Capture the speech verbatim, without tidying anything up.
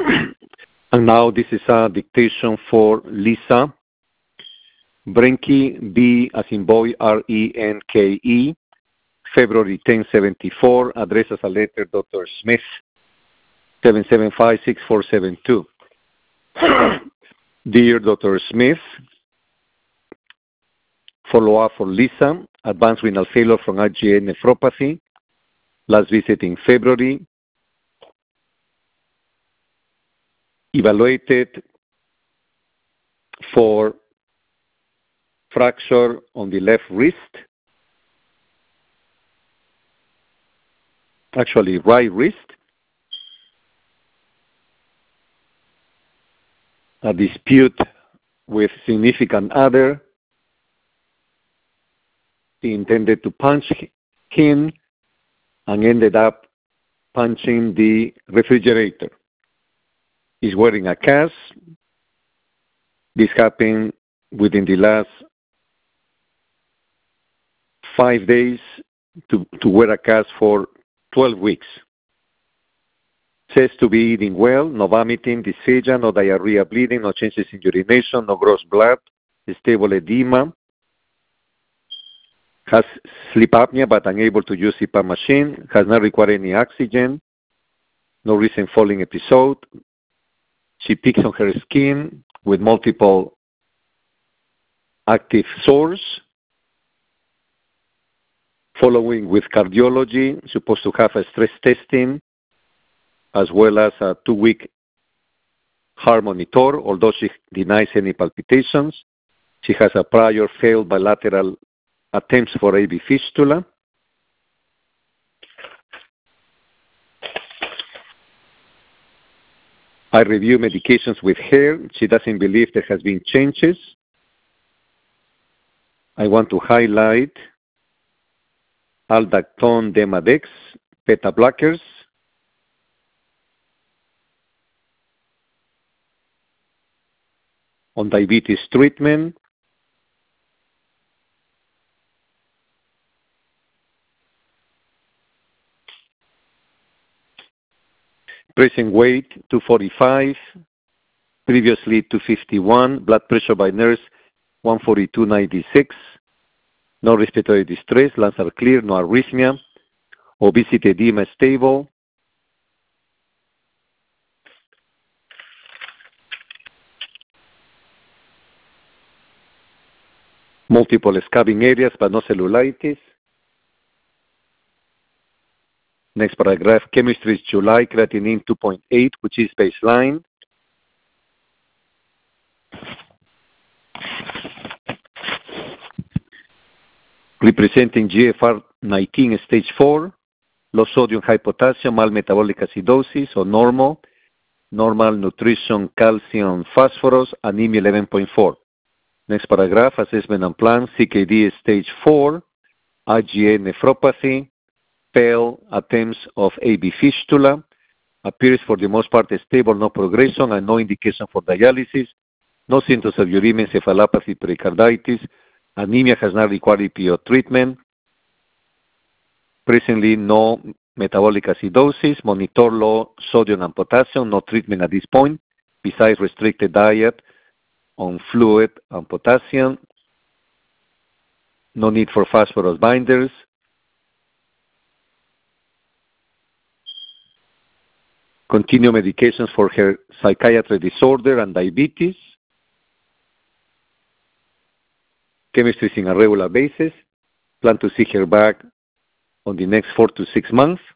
And now this is a dictation for Lisa Brenke, B as in boy, R E N K E, February tenth, seventy-four, address as a letter, Doctor Smith, seven seven five, six four seven two. Dear Doctor Smith, follow-up for Lisa, advanced renal failure from I G A nephropathy, last visit in February, evaluated for fracture on the left wrist, actually right wrist, a dispute with significant other. He intended to punch him and ended up punching the refrigerator. He's wearing a cast. This happened within the last five days to, to wear a cast for twelve weeks. Says to be eating well, no vomiting, dysphagia, no diarrhea, bleeding, no changes in urination, no gross blood, stable edema, has sleep apnea but unable to use C PAP machine, has not required any oxygen, no recent falling episode. She picks on her skin with multiple active sores. Following with cardiology, supposed to have a stress testing as well as a two-week heart monitor, although she denies any palpitations. She has a prior failed bilateral attempts for A V fistula. I review medications with her. She doesn't believe there has been changes. I want to highlight Aldactone, Demodex, beta blockers. On diabetes treatment, present weight two forty-five, previously two fifty-one, blood pressure by nurse one forty-two ninety-six, no respiratory distress, lungs are clear, no arrhythmia, obesity edema stable. Multiple scabbing areas, but no cellulitis. Next paragraph, chemistry is July, creatinine two point eight, which is baseline. Representing G F R nineteen, stage four, low sodium, high potassium, mild metabolic acidosis, or normal, normal nutrition, calcium, phosphorus, anemia eleven point four. Next paragraph, assessment and plan, C K D stage four, I G A nephropathy, failed attempts of A V fistula, appears for the most part stable, no progression, and no indication for dialysis, no symptoms of uremia, encephalopathy, pericarditis, anemia has not required E P O treatment, presently no metabolic acidosis, monitor low sodium and potassium, no treatment at this point, besides restricted diet on fluid and potassium, no need for phosphorus binders. Continue medications for her psychiatric disorder and diabetes. Chemistry is on a regular basis. Plan to see her back on the next four to six months.